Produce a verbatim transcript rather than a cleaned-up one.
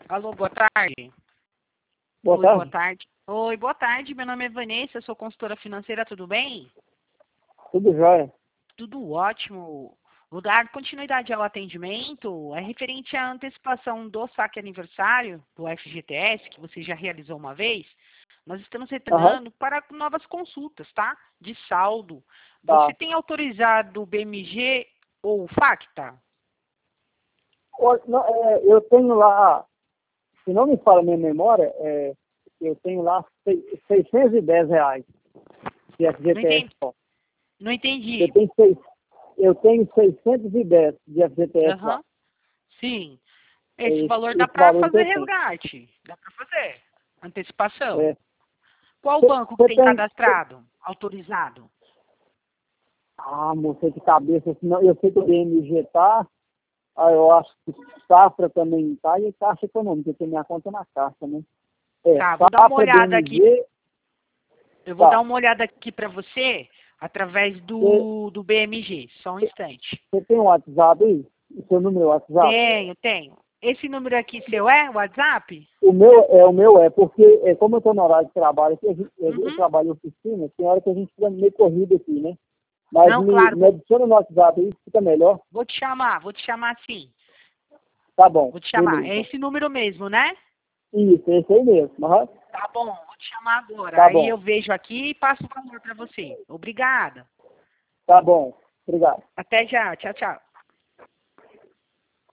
Alô, boa tarde. Boa Oi, tarde. boa tarde. Oi, boa tarde. Meu nome é Vanessa, sou consultora financeira, tudo bem? Tudo jóia. Tudo ótimo. Vou dar continuidade ao atendimento. É referente à antecipação do saque aniversário do F G T S, que você já realizou uma vez. Nós estamos Aham. retornando para novas consultas, tá? De saldo. Tá. Você tem autorizado o B M G ou o Facta? Olha, não, é, eu tenho lá, se não me falha a minha memória, é, eu tenho lá sei- seiscentos e dez reais de Não F G T S entendi. só. Não Eu entendi. tenho, seis, eu tenho seiscentos e dez de F G T S lá. Aham. Sim. É Esse esse, valor dá esse para valor que fazer eu tenho. resgate. Dá para fazer. Antecipação. É. Qual banco que Você tem tem... cê- cadastrado? Autorizado? Ah, moça, de cabeça, senão, eu sei que o B M G tá, ah, eu acho que Safra também tá, e Caixa Econômica, eu tenho minha conta na Caixa, né? É, Tá, vou dar uma Safra, olhada aqui. B M G, Eu vou dar tá. uma olhada aqui para você através Você do, do B M G. Só um instante. você tem um WhatsApp aí? O seu número é WhatsApp? Tenho, tenho. Esse número aqui seu é WhatsApp? O meu é, o meu é, porque é, como eu estou no horário de trabalho, aqui, a gente, eu, eu Uhum. trabalho em oficina, tem hora que a gente fica meio corrido aqui, né? Mas Não, me, claro. me Vou, adiciona no WhatsApp aí, fica melhor. vou te chamar, vou te chamar sim. Tá bom, Vou te chamar. É beleza. esse número mesmo, né? Isso, esse aí mesmo. Aham. Tá bom, vou te chamar agora. Tá Aí bom, eu vejo aqui e passo o valor para você. Obrigada. tá bom. Obrigado. Até já. Tchau, tchau.